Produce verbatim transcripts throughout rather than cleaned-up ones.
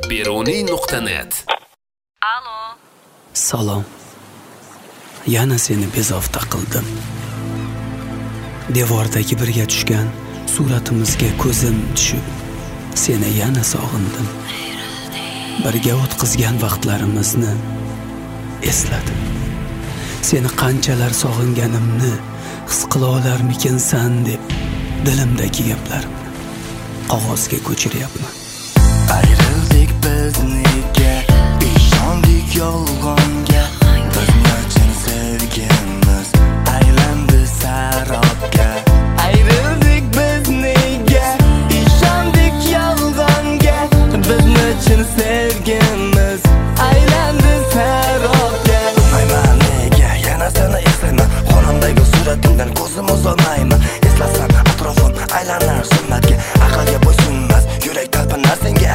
beruniy nuqta net. Alo. Salom. Yana seni bezovta qildim. Devordagi birga tushgan suratimizga ko'zim tushib, seni yana sog'indim. Birga o'tkazgan vaqtlarimizni esladim. Seni qanchalar sog'inganimni his qila olarmikinsan deb dilimdagi gaplarimni qog'ozga ko'chiryapman. Ayrıldık biz nega, ishondik yolg'onga. Bizni uchun sevgimiz aylandi sarobga. Ayrıldık biz nega, ishondik yolg'onga. Bizni uchun sevgimiz aylandi sarobga. Bilmayman nega yana seni eslayman, xonamdagi suratimdan ko'zim uzolmayman. Eslasam atrofim aylanar zulmatga, aqlga bo'ysunmas, yurak talpinar senga.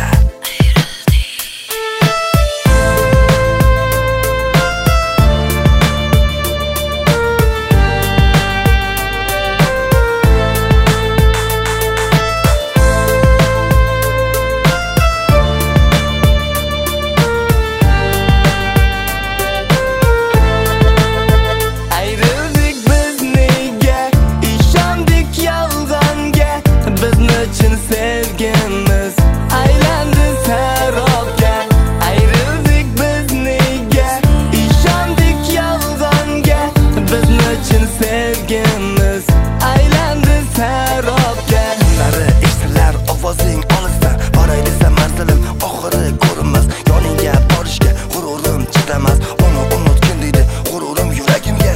Sevgimiz aylandi sarobga. Ayrıldık biz nega, ishondik yolg'onga. Bizni uchun sevgimiz aylandi sarobga. Nari eshitilar ovozing olisdan, boray desam manzilim oxiri ko'rinmas. Yoningga borishga g'ururim chidamas, uni unutgin deydi g'ururim yuragimga.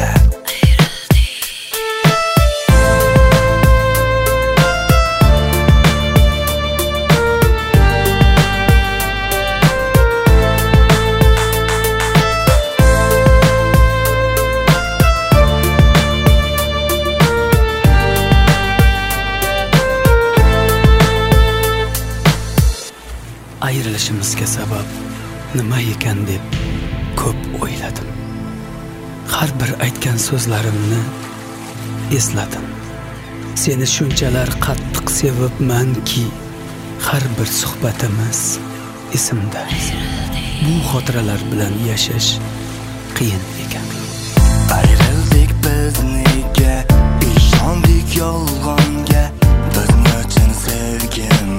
Ayrilishimizga sabab nima ekan deb ko'p o'yladim. Har bir aytgan so'zlarimni esladim. Seni shunchalar qattiq sevibmanki, har bir suhbatimiz esimda. Bu xotiralar bilan yashash qiyin ekan. Ayrıldık biz nega, ishondik yolg'onga. Bizni uchun sevgimiz